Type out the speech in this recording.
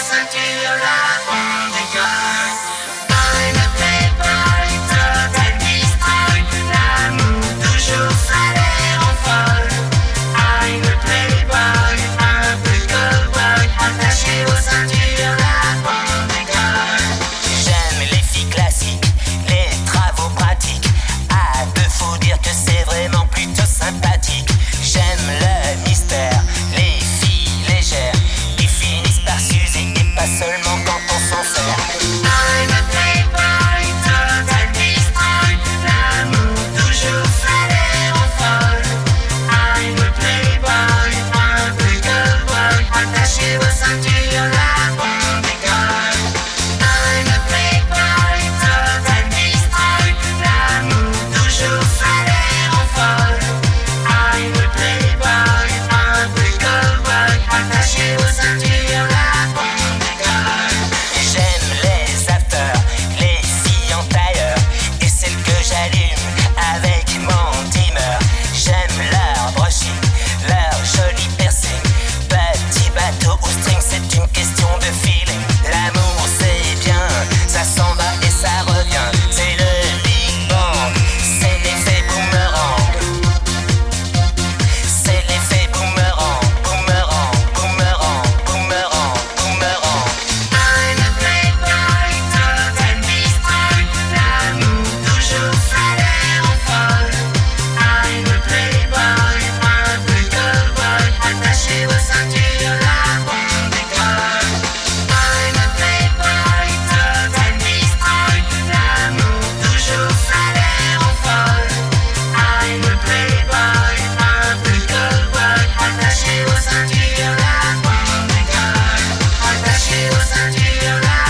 ceinture, là on décolle. Une playboy total destroy, l'amour toujours salaire en folle. Une playboy, un peu cowboy, attaché aux ceintures, là on décolle. J'aime les filles classiques, les travaux pratiques. À deux, faut dire que c'est vraiment plutôt sympathique. J'aime le mystère, les filles légères qui finissent par s'user et pas seulement quand on s'en sert. I'm a playboy, total destroy, l'amour toujours salaire en folle. I'm a playboy, un peu cowboy, attaché aux ceintures, là on décolle. I'm a playboy, total destroy, l'amour toujours salaire en folle. I'm a playboy, un peu cowboy, attaché aux ceintures, là on décolle. J'aime les afters, les filles en tailleur et celles que j'allume avec mon dimmer. J'aime leur brushing, leur joli piercing. Petit bateau ou string, c'est une question de feeling. L'amour c'est bien, ça s'en va et ça revient. C'est le Big Bang, c'est l'effet boomerang. C'est l'effet boomerang, boomerang, boomerang, boomerang, boomerang. I'm a playboy, total destroy, l'amour toujours salaire en folle. I'm a playboy, un peu cowboy, attaché aux ceintures, là on décolle. I'm a playboy, total destroy, l'amour toujours salaire en folle. I'm a playboy, un peu cowboy, attaché aux ceintures, là on décolle. Attaché aux ceintures, là